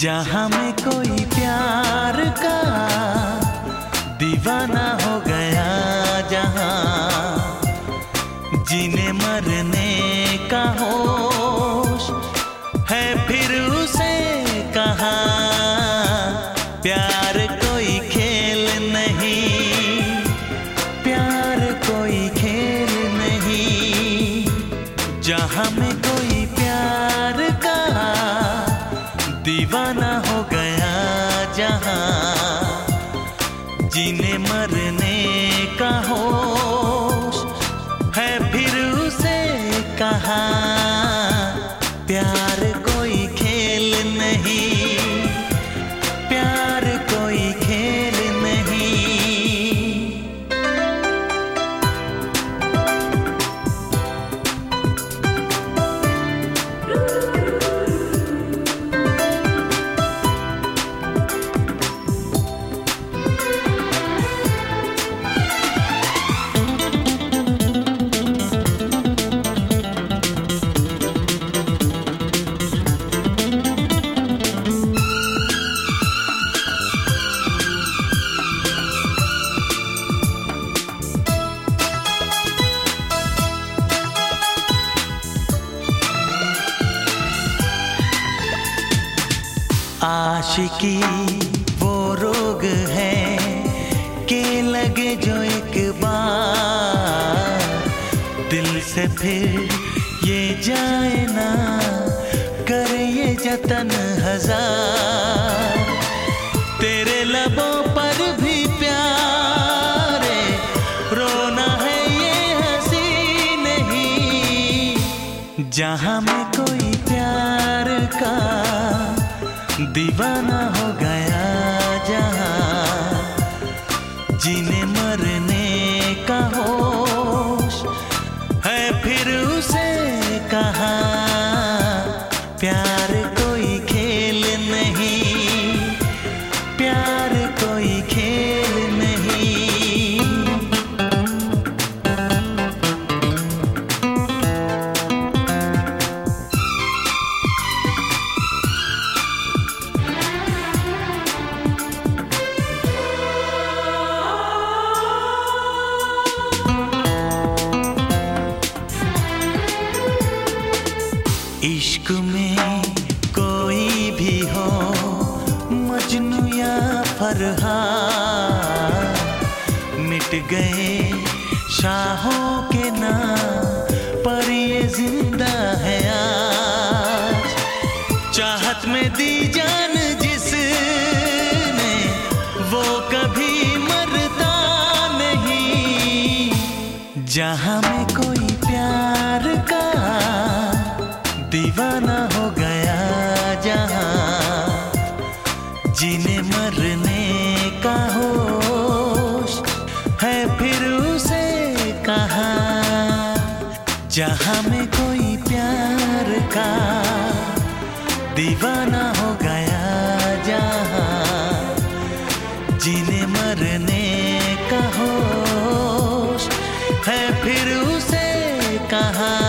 जहाँ में कोई प्यार का दीवाना हो गया, जहाँ जीने मरने का होश है फिर उसे कहाँ। प्यार कोई खेल नहीं, प्यार कोई खेल नहीं। जहाँ में कोई प्यार का दीवाना हो गया, जहाँ जीने मरने का होश है फिर उसे कहाँ। प्यार कोई खेल नहीं, प्यार कोई खेल नहीं। आशिकी वो रोग है कि लगे जो एक बार दिल से फिर ये जाए ना, करे ये जतन हजार। तेरे लबों पर भी प्यारे रोना है ये हंसी नहीं। जहाँ में कोई प्यार का दीवाना हो गया, जहाँ जीने मरने का होश है फिर उसे कहाँ। प्यार कोई खेल नहीं, प्यार कोई खेल नहीं। इश्क में कोई भी हो, मजनू या फरहान, मिट गए शाहों के नाम पर ये जिंदा है आज। चाहत में दी जान जिसने वो कभी मरता नहीं। जहाँ में कोई प्यार का दीवाना हो गया, जहाँ जीने मरने का होश है फिर उसे कहाँ। जहाँ में कोई प्यार का दीवाना हो गया, जहाँ जीने मरने का होश है फिर उसे कहाँ।